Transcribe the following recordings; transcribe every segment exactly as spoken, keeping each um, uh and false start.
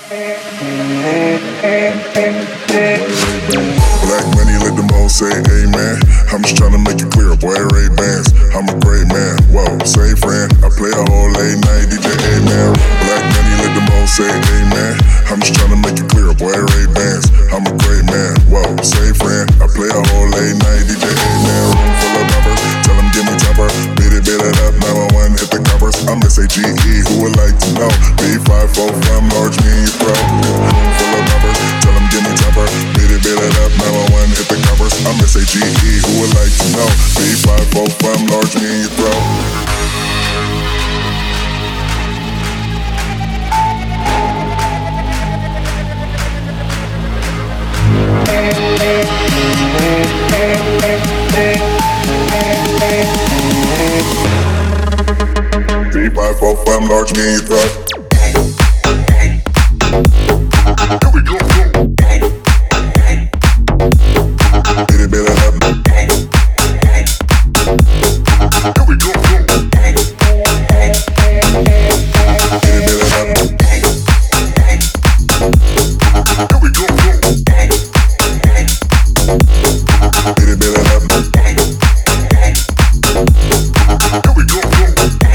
Black money, let them all say amen. I'm just tryna make it clear, boy, Ray-Bans. I'm a great man, whoa, say friend. I play a whole late night, D J amen. Black money, let them all say amen. I'm just tryna make it clear, boy, Ray-Bans. I'm a great man, whoa, say friend. I play a whole late night, D J amen. Room full of numbers, tell them give me topper. Beat it, beat it up, nine one one, hit the covers. I'm S A G E, who would like to know? B five four five, large, me and your bro. Room full of numbers, tell them give me topper. Beat it, beat it up, nine one one, hit the covers. I'm S A G E, who would like to know? B five four five, large, me and your bro. three five four five, large, me and your bro. Here we go, go. Beat it, beat it up. Here we go, go. Beat it, beat it up. Here we go, go. Beat it, beat it up. Here we go, go.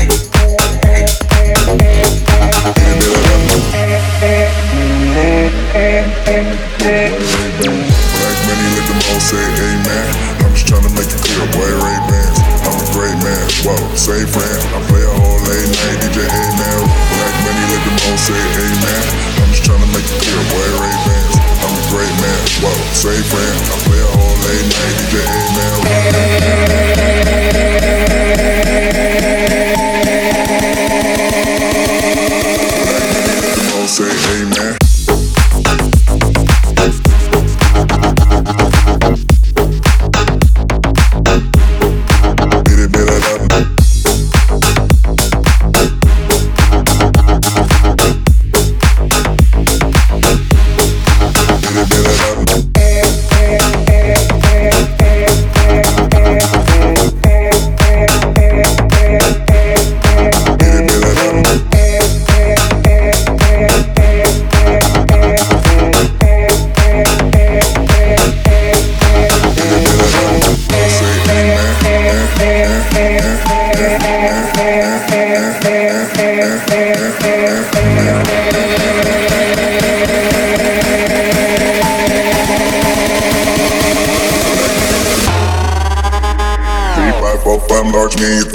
Black money, let them all say amen. I'm just tryna make it clear, boy, Ray-Bans. I'm a great man, whoa, say friend. I play a whole late night, D J amen. Black money, let them all say amen. I'm just tryna make it clear, boy, Ray-Bans. I'm a great man, whoa, say friend. I play a whole late night, D J amen. Black money, let them all say amen. Large me